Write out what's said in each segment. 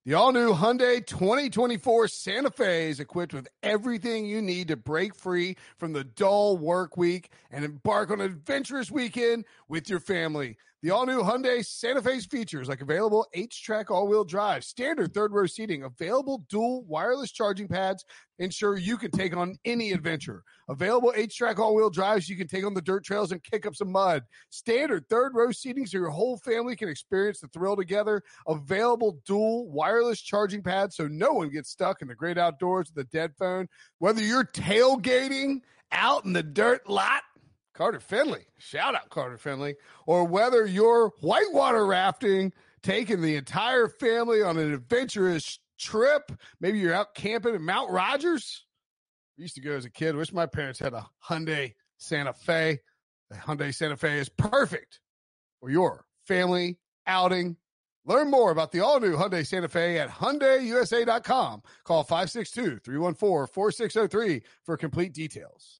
The all-new Hyundai 2024 Santa Fe is equipped with everything you need to break free from the dull work week and embark on an adventurous weekend with your family. The all-new Hyundai Santa Fe's features like available H-Track all-wheel drive, standard third-row seating, available dual wireless charging pads, ensure you can take on any adventure. Available H-Track all-wheel drives, you can take on the dirt trails and kick up some mud. Standard third-row seating so your whole family can experience the thrill together. Available dual wireless charging pads so no one gets stuck in the great outdoors with a dead phone. Whether you're tailgating out in the dirt lot, Carter Finley, shout out Carter Finley, or whether you're whitewater rafting, taking the entire family on an adventurous trip, maybe you're out camping at Mount Rogers. I used to go as a kid. Wish my parents had a Hyundai Santa Fe. The Hyundai Santa Fe is perfect for your family outing. Learn more about the all-new Hyundai Santa Fe at HyundaiUSA.com. Call 562-314-4603 for complete details.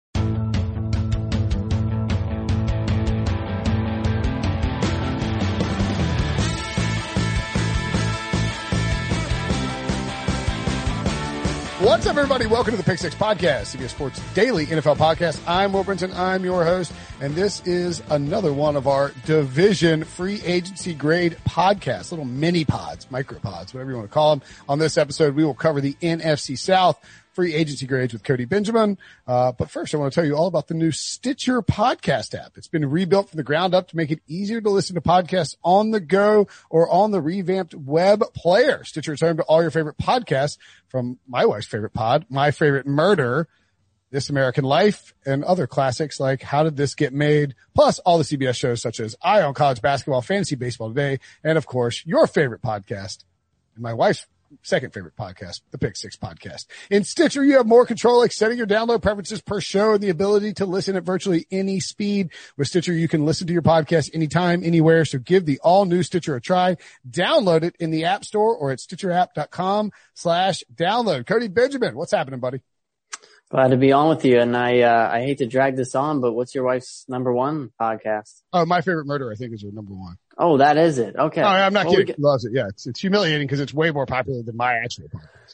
What's up, everybody? Welcome to the Pick Six Podcast, CBS Sports Daily NFL Podcast. I'm Will Brinson. I'm your host, and this is another one of our division free agency grade podcasts, little mini pods, micropods, whatever you want to call them. On this episode, we will cover the NFC South free agency grades with Cody Benjamin. But first, I want to tell you all about the new Stitcher podcast app. It's been rebuilt from the ground up to make it easier to listen to podcasts on the go or on the revamped web player. Stitcher is home to all your favorite podcasts, from my wife's favorite pod, My Favorite Murder, This American Life, and other classics like How Did This Get Made, plus all the CBS shows such as Eye on College Basketball, Fantasy Baseball Today, and of course, your favorite podcast, and my wife's second favorite podcast, the Pick Six Podcast. In Stitcher, you have more control, like setting your download preferences per show and the ability to listen at virtually any speed. With Stitcher, you can listen to your podcast anytime, anywhere. So give the all-new Stitcher a try. Download it in the App Store or at StitcherApp.com/download. Cody Benjamin, what's happening, buddy? Glad to be on with you. And I hate to drag this on, but what's your wife's number one podcast? Oh, My Favorite Murder, I think, is your number one. Oh, that is it. Okay. Oh, I'm not kidding. Loves it. Yeah. It's humiliating because it's way more popular than my actual podcast.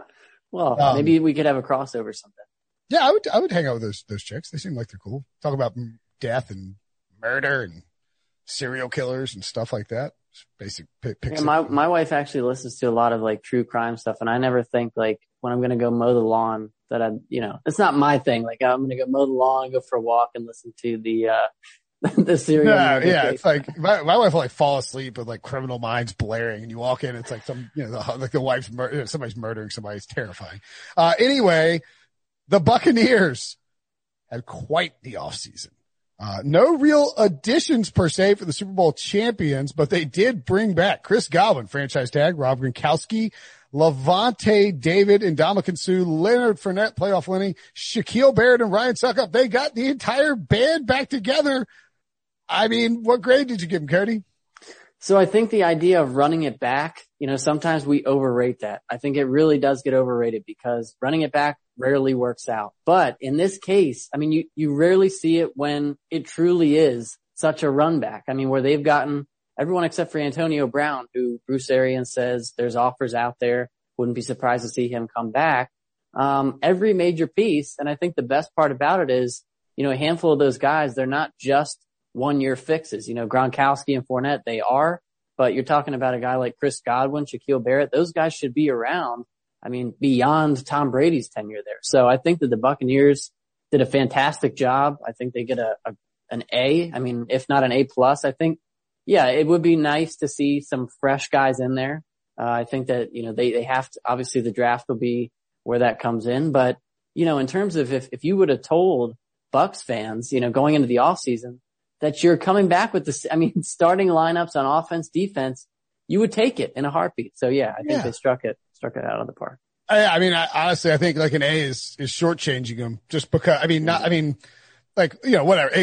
Well, maybe we could have a crossover sometime. Yeah, I would hang out with those chicks. They seem like they're cool. Talk about death and murder and serial killers and stuff like that. Basic picks. Yeah, my wife actually listens to a lot of like true crime stuff, and I never think like when I'm going to go mow the lawn that it's not my thing. Like I'm going to go mow the lawn, go for a walk, and listen to the serial. Yeah. It's like my wife will like fall asleep with like Criminal Minds blaring, and you walk in, it's like the wife's somebody's murdering somebody. It's terrifying. Anyway, the Buccaneers had quite the offseason. No real additions per se for the Super Bowl champions, but they did bring back Chris Godwin, franchise tag, Rob Gronkowski, Levante David, and Ndamukong Suh, Leonard Fournette, playoff Lenny, Shaquille Barrett, and Ryan Suckup. They got the entire band back together. I mean, what grade did you give him, Cody? So I think the idea of running it back, sometimes we overrate that. I think it really does get overrated because running it back rarely works out. But in this case, I mean, you rarely see it when it truly is such a run back. I mean, where they've gotten everyone except for Antonio Brown, who Bruce Arians says there's offers out there. Wouldn't be surprised to see him come back. Every major piece. And I think the best part about it is, a handful of those guys, they're not just 1 year fixes. Gronkowski and Fournette, they are, but you're talking about a guy like Chris Godwin, Shaquille Barrett. Those guys should be around. I mean, beyond Tom Brady's tenure there. So I think that the Buccaneers did a fantastic job. I think they get an A. I mean, if not an A+, I think, yeah, it would be nice to see some fresh guys in there. I think that, they have to, obviously the draft will be where that comes in. But, in terms of if you would have told Bucs fans, going into the offseason that you're coming back with starting lineups on offense, defense, you would take it in a heartbeat. So yeah, I think they struck it out of the park. Honestly, I think like an A is shortchanging them just because, whatever, A+,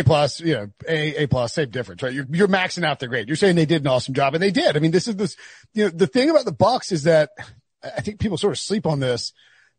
A+, same difference, right? You're maxing out their grade. You're saying they did an awesome job, and they did. I mean, the thing about the Bucs is that I think people sort of sleep on this.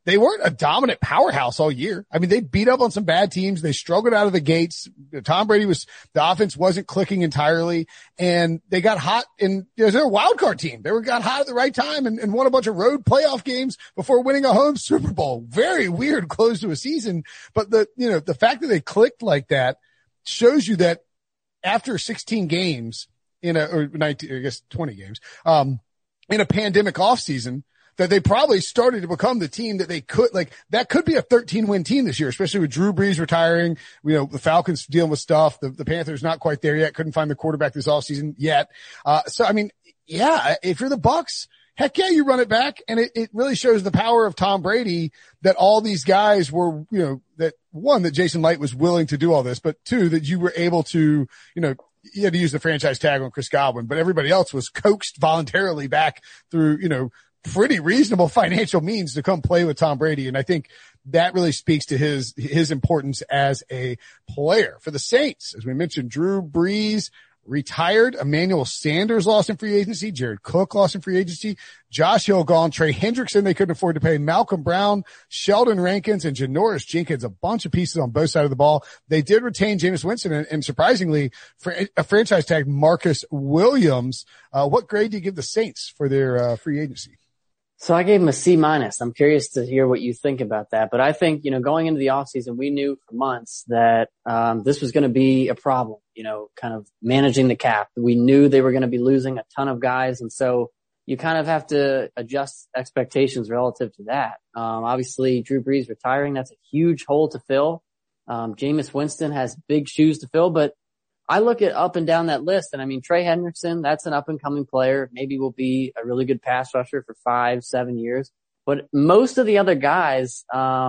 they weren't a dominant powerhouse all year. I mean, they beat up on some bad teams. They struggled out of the gates. Tom Brady the offense wasn't clicking entirely, and they got hot they're a wild card team. They got hot at the right time and won a bunch of road playoff games before winning a home Super Bowl. Very weird close to a season. But the fact that they clicked like that shows you that after 16 games or 19, I guess 20 games, in a pandemic offseason, that they probably started to become the team that they could, that could be a 13-win team this year, especially with Drew Brees retiring. The Falcons dealing with stuff. The Panthers not quite there yet. Couldn't find the quarterback this offseason yet. So, I mean, yeah, if you're the Bucs, heck yeah, you run it back. And it really shows the power of Tom Brady that all these guys were, that one, that Jason Light was willing to do all this, but two, that you were able to, you had to use the franchise tag on Chris Godwin, but everybody else was coaxed voluntarily back through, pretty reasonable financial means to come play with Tom Brady. And I think that really speaks to his importance as a player. For the Saints, as we mentioned, Drew Brees retired. Emmanuel Sanders lost in free agency. Jared Cook lost in free agency. Josh Hill gone. Trey Hendrickson, they couldn't afford to pay. Malcolm Brown, Sheldon Rankins, and Janoris Jenkins, a bunch of pieces on both sides of the ball. They did retain Jameis Winston and surprisingly, for a franchise tag, Marcus Williams. What grade do you give the Saints for their free agency? So I gave him a C-. I'm curious to hear what you think about that. But I think, going into the offseason, we knew for months that this was going to be a problem, kind of managing the cap. We knew they were going to be losing a ton of guys. And so you kind of have to adjust expectations relative to that. Obviously, Drew Brees retiring, that's a huge hole to fill. Jameis Winston has big shoes to fill, but I look at up and down that list, and I mean, Trey Hendrickson, that's an up-and-coming player. Maybe will be a really good pass rusher for 5-7 years. But most of the other guys,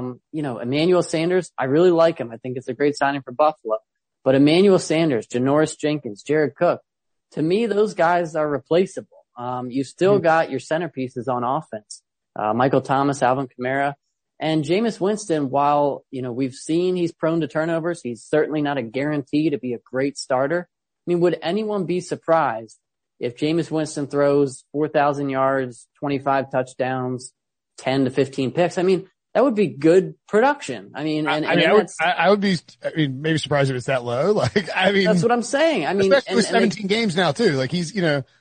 Emmanuel Sanders, I really like him. I think it's a great signing for Buffalo. But Emmanuel Sanders, Janoris Jenkins, Jared Cook, to me, those guys are replaceable. You still got your centerpieces on offense. Michael Thomas, Alvin Kamara. And Jameis Winston, while, we've seen he's prone to turnovers, he's certainly not a guarantee to be a great starter. I mean, would anyone be surprised if Jameis Winston throws 4,000 yards, 25 touchdowns, 10 to 15 picks? I mean, that would be good production. I mean, I would be maybe surprised if it's that low. That's what I'm saying. I mean, especially with 17 games now too. He's,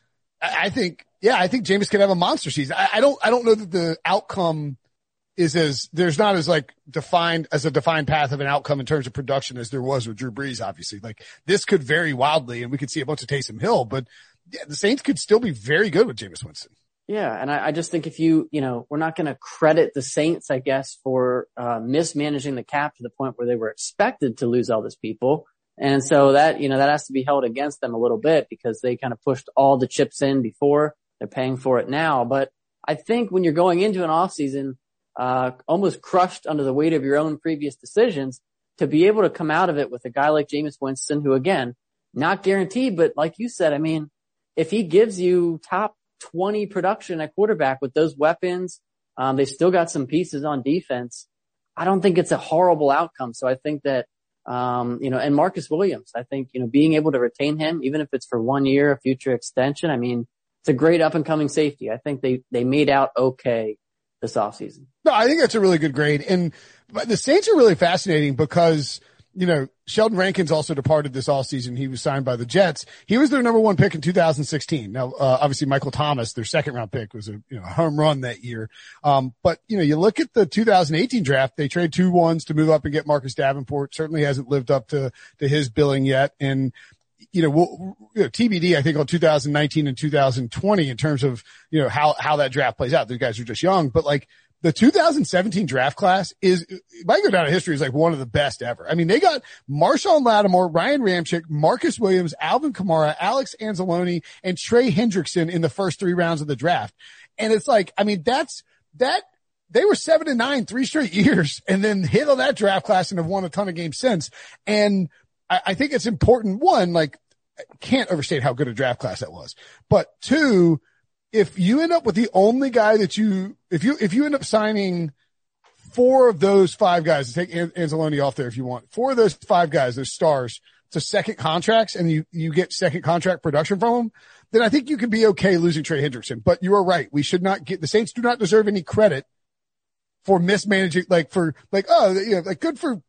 I think Jameis could have a monster season. I don't know that the outcome there's not as defined path of an outcome in terms of production as there was with Drew Brees, obviously. This could vary wildly and we could see a bunch of Taysom Hill, but the Saints could still be very good with Jameis Winston. Yeah. And I just think if we're not going to credit the Saints, I guess, for, mismanaging the cap to the point where they were expected to lose all these people. And so that has to be held against them a little bit because they kind of pushed all the chips in before. They're paying for it now. But I think when you're going into an offseason, almost crushed under the weight of your own previous decisions, to be able to come out of it with a guy like Jameis Winston, who again, not guaranteed, but like you said, I mean, if he gives you top 20 production at quarterback with those weapons, they still got some pieces on defense. I don't think it's a horrible outcome. So I think that, and Marcus Williams, I think, being able to retain him, even if it's for 1 year, a future extension, I mean, it's a great up and coming safety. I think they made out okay this offseason. No, I think that's a really good grade. And the Saints are really fascinating because, Sheldon Rankins also departed this offseason. He was signed by the Jets. He was their number one pick in 2016. Now, obviously Michael Thomas, their second round pick, was a home run that year. But you look at the 2018 draft, they trade 2 1s to move up and get Marcus Davenport. Certainly hasn't lived up to his billing yet. And TBD, I think, on 2019 and 2020 in terms of, how that draft plays out. These guys are just young, but the 2017 draft class might go down in history as one of the best ever. I mean, they got Marshawn Lattimore, Ryan Ramczyk, Marcus Williams, Alvin Kamara, Alex Anzalone, and Trey Hendrickson in the first 3 rounds of the draft. And it's they were 7-9 3 straight years and then hit on that draft class and have won a ton of games since. And I think it's important. One, I can't overstate how good a draft class that was. But 2, if you end up with the only guy that if you end up signing 4 of those 5 guys, take Anzalone off there if you want, 4 of those 5 guys, those stars, to second contracts and you get second contract production from them, then I think you can be okay losing Trey Hendrickson. But you are right. We should not the Saints do not deserve any credit for mismanaging, like good for,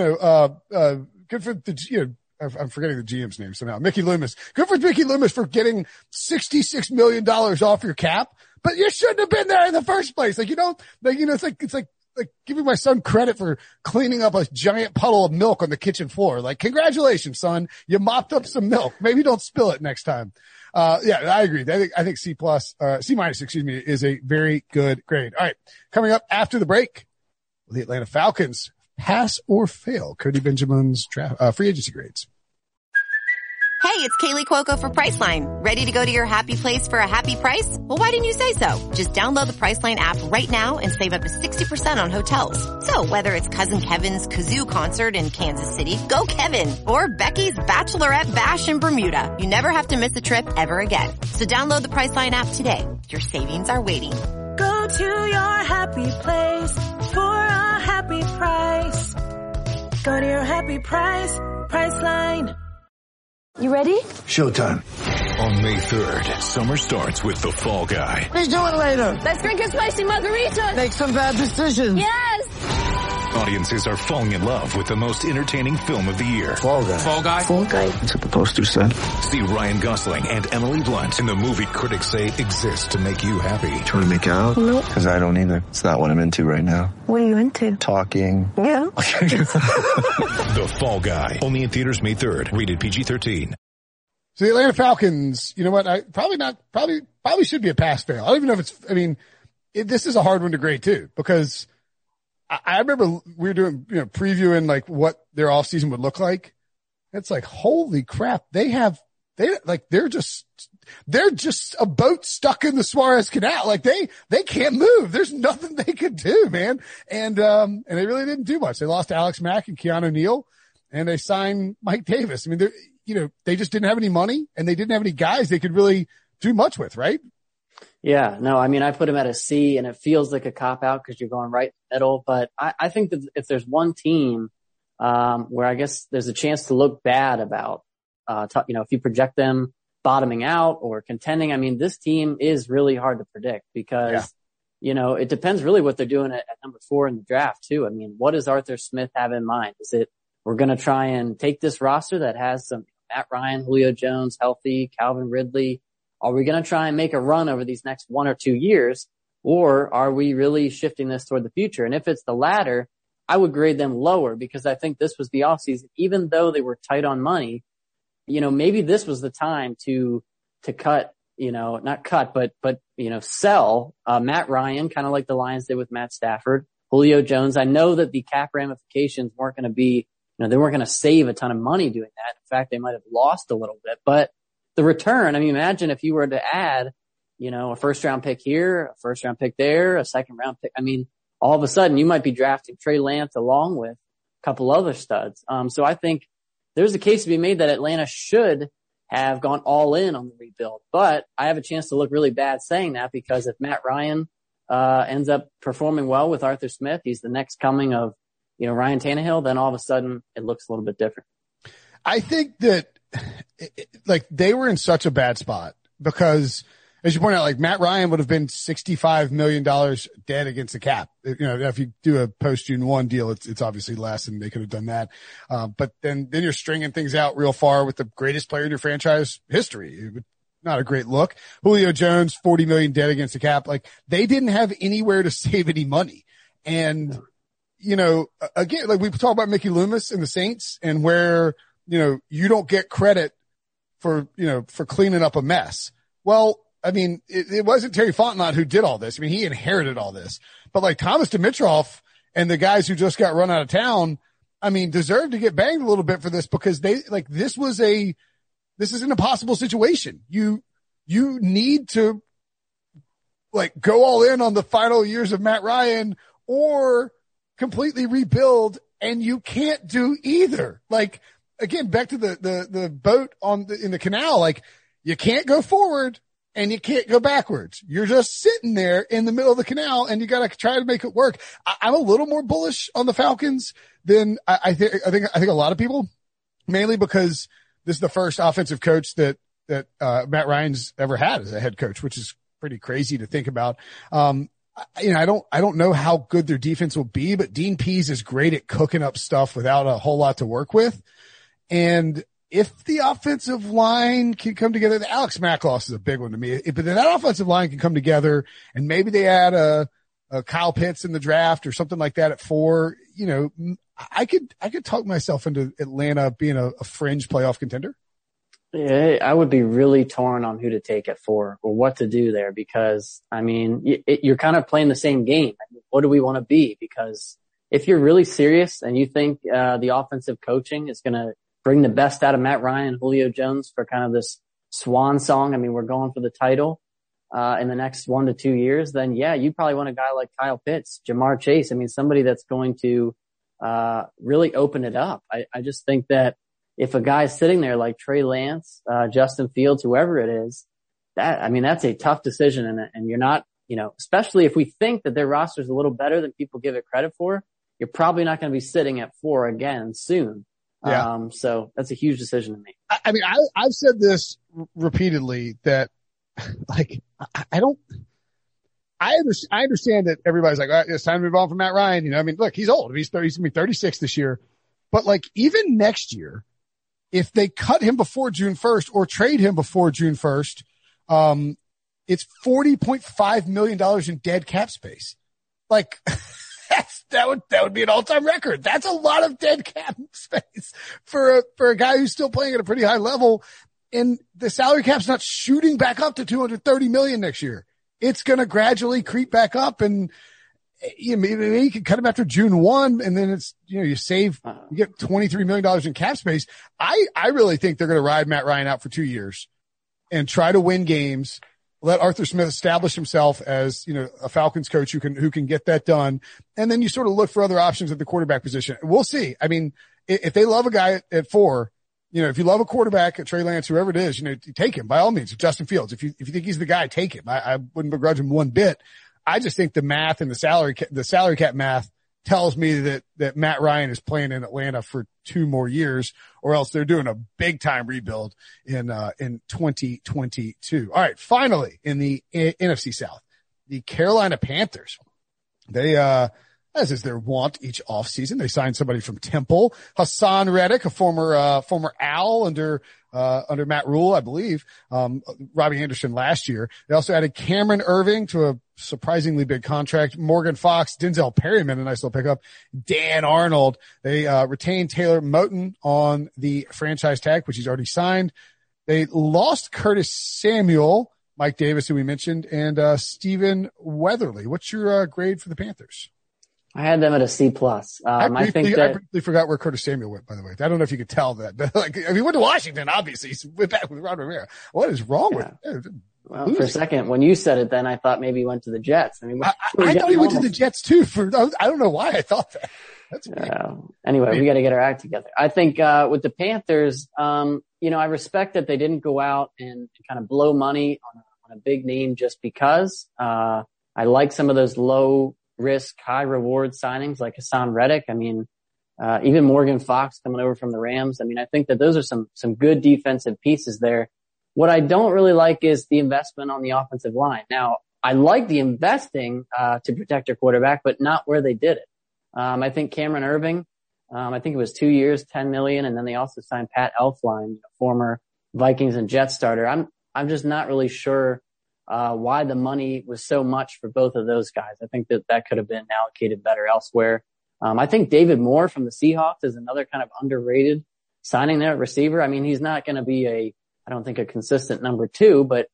good for the, I'm forgetting the GM's name somehow. Mickey Loomis. Good for Mickey Loomis for getting $66 million off your cap, but you shouldn't have been there in the first place. It's like giving my son credit for cleaning up a giant puddle of milk on the kitchen floor. Like, congratulations, son. You mopped up some milk. Maybe don't spill it next time. Yeah, I agree. I think C+, C-, is a very good grade. All right. Coming up after the break, the Atlanta Falcons pass or fail Cody Benjamin's free agency grades. Hey, it's Kaylee Cuoco for Priceline. Ready to go to your happy place for a happy price? Well, why didn't you say so? Just download the Priceline app right now and save up to 60% on hotels. So whether it's Cousin Kevin's Kazoo Concert in Kansas City, go Kevin, or Becky's Bachelorette Bash in Bermuda, you never have to miss a trip ever again. So download the Priceline app today. Your savings are waiting. Go to your happy place for a happy price. Go to your happy price, Priceline. You ready? Showtime. On May 3rd, summer starts with The Fall Guy. Let's do it later. Let's drink a spicy margarita. Make some bad decisions. Yes. Audiences are falling in love with the most entertaining film of the year. Fall Guy. Fall Guy? Fall Guy. That's what the poster said. See Ryan Gosling and Emily Blunt in the movie critics say exists to make you happy. Trying to make it out? Nope. Because I don't either. It's not what I'm into right now. What are you into? Talking. Yeah. The Fall Guy. Only in theaters May 3rd. Rated PG-13. So the Atlanta Falcons, you know what? Probably should be a pass fail. I don't even know if this is a hard one to grade too, because I remember we were doing, previewing like what their offseason would look like. It's like, holy crap. They're just a boat stuck in the Suarez Canal. Like they can't move. There's nothing they could do, man. And they really didn't do much. They lost Alex Mack and Keanu Neal, and they signed Mike Davis. I mean, they just didn't have any money, and they didn't have any guys they could really do much with, right? Yeah, no, I mean, I put him at a C, and it feels like a cop-out because you're going right in the middle. But I think that if there's one team where I guess there's a chance to look bad about, if you project them bottoming out or contending, I mean, this team is really hard to predict because, it depends really what they're doing at number 4 in the draft, too. I mean, what does Arthur Smith have in mind? Is it we're going to try and take this roster that has some Matt Ryan, Julio Jones, healthy, Calvin Ridley? Are we going to try and make a run over these next 1 or 2 years, or are we really shifting this toward the future? And if it's the latter, I would grade them lower because I think this was the offseason. Even though they were tight on money, maybe this was the time to cut, not cut, but sell Matt Ryan, kind of like the Lions did with Matt Stafford, Julio Jones. I know that the cap ramifications weren't going to be, they weren't going to save a ton of money doing that. In fact, they might have lost a little bit, but the return, I mean, imagine if you were to add, a first round pick here, a first round pick there, a second round pick. I mean, all of a sudden you might be drafting Trey Lance along with a couple other studs. So I think there's a case to be made that Atlanta should have gone all in on the rebuild, but I have a chance to look really bad saying that because if Matt Ryan, ends up performing well with Arthur Smith, he's the next coming of, Ryan Tannehill, then all of a sudden it looks a little bit different. I think that they were in such a bad spot because, as you point out, like Matt Ryan would have been $65 million dead against the cap. If you do a post June 1 deal, it's obviously less and they could have done that. But then you're stringing things out real far with the greatest player in your franchise history. Not a great look. Julio Jones, 40 million dead against the cap. Like they didn't have anywhere to save any money. And, again, like we talk about Mickey Loomis and the Saints and where, you don't get credit for cleaning up a mess. Well, I mean, it wasn't Terry Fontenot who did all this. I mean, he inherited all this, but like Thomas Dimitroff and the guys who just got run out of town, I mean, deserve to get banged a little bit for this because this is an impossible situation. You need to like go all in on the final years of Matt Ryan or completely rebuild, and you can't do either. Like, again, back to the boat in the canal, like you can't go forward and you can't go backwards. You're just sitting there in the middle of the canal and you got to try to make it work. I'm a little more bullish on the Falcons than I think a lot of people, mainly because this is the first offensive coach that Matt Ryan's ever had as a head coach, which is pretty crazy to think about. I don't know how good their defense will be, but Dean Pease is great at cooking up stuff without a whole lot to work with. And if the offensive line can come together, the Alex Mack loss is a big one to me. But then that offensive line can come together and maybe they add a Kyle Pitts in the draft or something like that at 4. I could talk myself into Atlanta being a fringe playoff contender. Yeah, I would be really torn on who to take at 4 or what to do there because, I mean, you're kind of playing the same game. What do we want to be? Because if you're really serious and you think the offensive coaching is going to bring the best out of Matt Ryan and Julio Jones for kind of this swan song, I mean, we're going for the title in the next 1 to 2 years, then yeah, you probably want a guy like Kyle Pitts, Jamar Chase. I mean, somebody that's going to really open it up. I just think that if a guy's sitting there like Trey Lance, Justin Fields, whoever it is, that's a tough decision. And you're not, especially if we think that their roster is a little better than people give it credit for, you're probably not going to be sitting at 4 again soon. Yeah. So that's a huge decision to make. I mean, I've said this repeatedly that like, I understand that everybody's like, all right, it's time to move on from Matt Ryan. I mean, look, he's old. He's going to be 36 this year, but like even next year, if they cut him before June 1st or trade him before June 1st, it's $40.5 million in dead cap space. Like that would be an all-time record. That's a lot of dead cap space for a guy who's still playing at a pretty high level. And the salary cap's not shooting back up to $230 million next year. It's going to gradually creep back up and maybe you can cut him after June 1 and then it's, you get $23 million in cap space. I really think they're going to ride Matt Ryan out for 2 years and try to win games. Let Arthur Smith establish himself as, a Falcons coach who can get that done. And then you sort of look for other options at the quarterback position. We'll see. I mean, if they love a guy at 4, if you love a quarterback at Trey Lance, whoever it is, take him by all means. Justin Fields, if you think he's the guy, take him. I wouldn't begrudge him one bit. I just think the math and the salary cap math tells me that Matt Ryan is playing in Atlanta for 2 more years, or else they're doing a big time rebuild in 2022. All right. Finally, in the NFC South, the Carolina Panthers, they, as is their wont each offseason, they signed somebody from Temple, Hassan Reddick, a former Owl under Matt Rule, I believe, Robbie Anderson last year. They also added Cameron Irving to a surprisingly big contract, Morgan Fox, Denzel Perryman, a nice little pickup, Dan Arnold. They retained Taylor Moton on the franchise tag, which he's already signed. They lost Curtis Samuel, Mike Davis, who we mentioned, and Stephen Weatherly. What's your grade for the Panthers? I had them at a C+. I briefly forgot where Curtis Samuel went, by the way. I don't know if you could tell that. He went to Washington, obviously. He's back with Ron Rivera. What is wrong with him? Well, for a second, when you said it, then I thought maybe he went to the Jets. I mean, I thought he went to the Jets too. I don't know why I thought that. That's anyway, we got to get our act together. I think with the Panthers, I respect that they didn't go out and kind of blow money on a big name just because. I like some of those low risk, high reward signings like Hassan Reddick. I mean, even Morgan Fox coming over from the Rams. I mean, I think that those are some good defensive pieces there. What I don't really like is the investment on the offensive line. Now, I like the investing to protect your quarterback, but not where they did it. I think Cameron Irving, I think it was 2 years, $10 million, and then they also signed Pat Elflein, former Vikings and Jets starter. I'm just not really sure why the money was so much for both of those guys. I think that could have been allocated better elsewhere. I think David Moore from the Seahawks is another kind of underrated signing there at receiver. I mean, he's not going to be I don't think a consistent number 2, but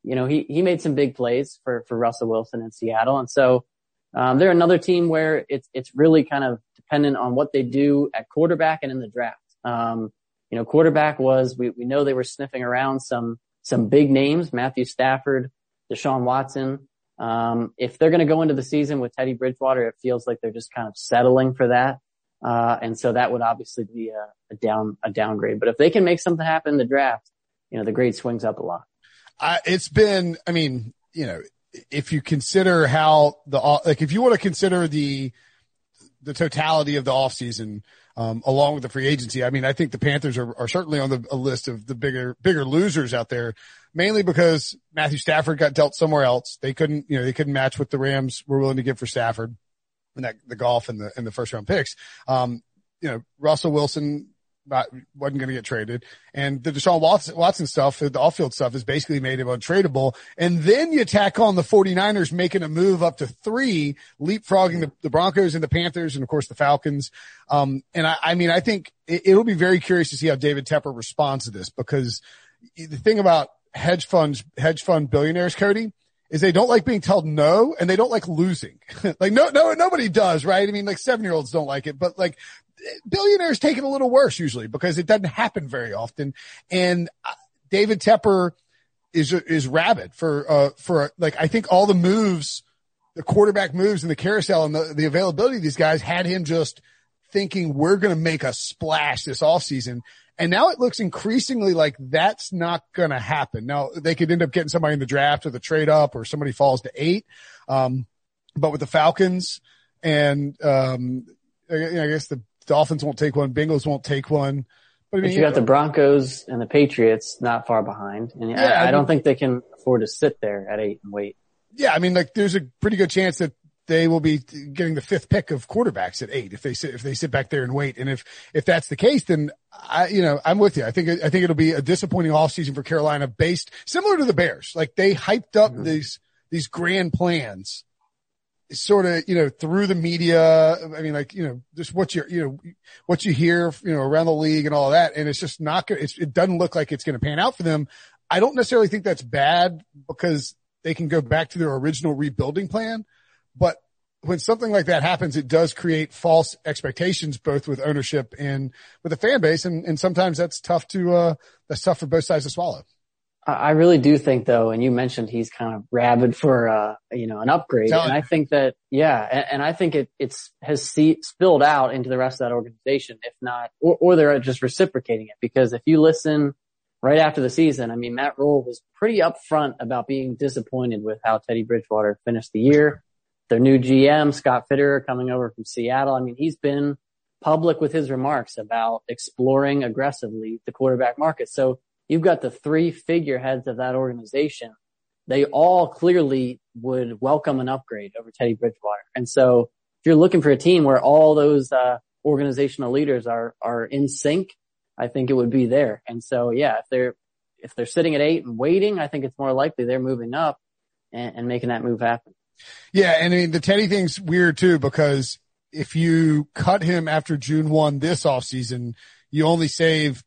he made some big plays for Russell Wilson in Seattle. And so, they're another team where it's really kind of dependent on what they do at quarterback and in the draft. Quarterback we know they were sniffing around some big names, Matthew Stafford, Deshaun Watson. If they're going to go into the season with Teddy Bridgewater, it feels like they're just kind of settling for that. And so that would obviously be a downgrade. But if they can make something happen in the draft, the grade swings up a lot. It's been, if you consider how if you want to consider the the totality of the offseason, along with the free agency. I mean, I think the Panthers are certainly on a list of the bigger losers out there, mainly because Matthew Stafford got dealt somewhere else. They couldn't match what the Rams were willing to give for Stafford and the golf and the first round picks. Russell Wilson wasn't going to get traded, and the Deshaun Watson stuff, the off-field stuff, is basically made him untradeable. And then you tack on the 49ers making a move up to 3, leapfrogging the Broncos and the Panthers and of course the Falcons. And I think it'll be very curious to see how David Tepper responds to this, because the thing about hedge fund billionaires, Cody, is they don't like being told no, and they don't like losing. Like nobody does, right? I mean, like 7-year-olds don't like it, but like billionaires take it a little worse usually because it doesn't happen very often. And David Tepper is rabid for like, I think all the moves, the quarterback moves and the carousel and the availability of these guys had him just thinking we're going to make a splash this offseason. And now it looks increasingly like that's not going to happen. Now they could end up getting somebody in the draft or the trade up, or somebody falls to 8. But with the Falcons and, I guess the Dolphins won't take one, Bengals won't take one. But I mean, you got the Broncos and the Patriots not far behind. And I don't think they can afford to sit there at 8 and wait. Yeah. I mean, like there's a pretty good chance that they will be getting the 5th pick of quarterbacks at 8 if they sit back there and wait. And if that's the case, then I'm with you. I think it'll be a disappointing offseason for Carolina, based similar to the Bears. Like they hyped up these grand plans sort of, through the media. I mean, like, just what you hear, around the league and all that. And it's just not good. It doesn't look like it's going to pan out for them. I don't necessarily think that's bad, because they can go back to their original rebuilding plan. But when something like that happens, it does create false expectations, both with ownership and with the fan base. And sometimes that's tough for both sides to swallow. I really do think though, and you mentioned he's kind of rabid for, an upgrade. And I think that, and I think it has spilled out into the rest of that organization, if not, or they're just reciprocating it. Because if you listen right after the season, I mean, Matt Rhule was pretty upfront about being disappointed with how Teddy Bridgewater finished the year. Their new GM, Scott Fitterer, coming over from Seattle. I mean, he's been public with his remarks about exploring aggressively the quarterback market. So you've got the 3 figureheads of that organization. They all clearly would welcome an upgrade over Teddy Bridgewater. And so if you're looking for a team where all those organizational leaders are in sync, I think it would be there. And so, if they're sitting at 8 and waiting, I think it's more likely they're moving up and making that move happen. Yeah. And I mean, the Teddy thing's weird too, because if you cut him after June 1 this offseason, you only save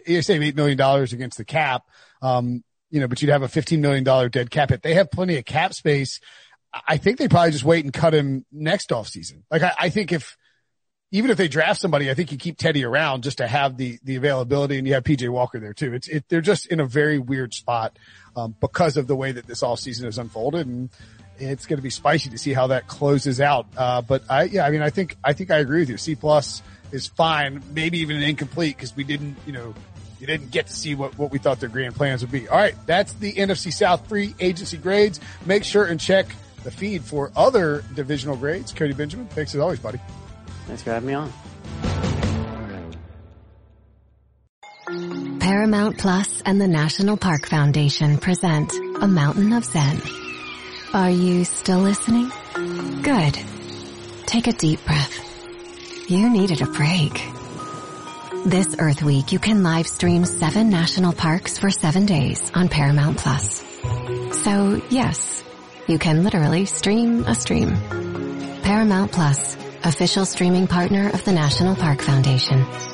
$8 million against the cap. But you'd have a $15 million dead cap hit. They have plenty of cap space. I think they probably just wait and cut him next offseason. Like I think even if they draft somebody, I think you keep Teddy around just to have the availability, and you have PJ Walker there too. They're just in a very weird spot, because of the way that this offseason has unfolded, and it's going to be spicy to see how that closes out. But I think I agree with you. C+ is fine, maybe even an incomplete, because we didn't, you didn't get to see what we thought their grand plans would be. All right. That's the NFC South free agency grades. Make sure and check the feed for other divisional grades. Cody Benjamin, thanks as always, buddy. Thanks for having me on. Paramount Plus and the National Park Foundation present A Mountain of Zen. Are you still listening? Good. Take a deep breath. You needed a break. This Earth Week, you can live stream 7 national parks for 7 days on Paramount Plus. So, yes, you can literally stream a stream. Paramount Plus, official streaming partner of the National Park Foundation.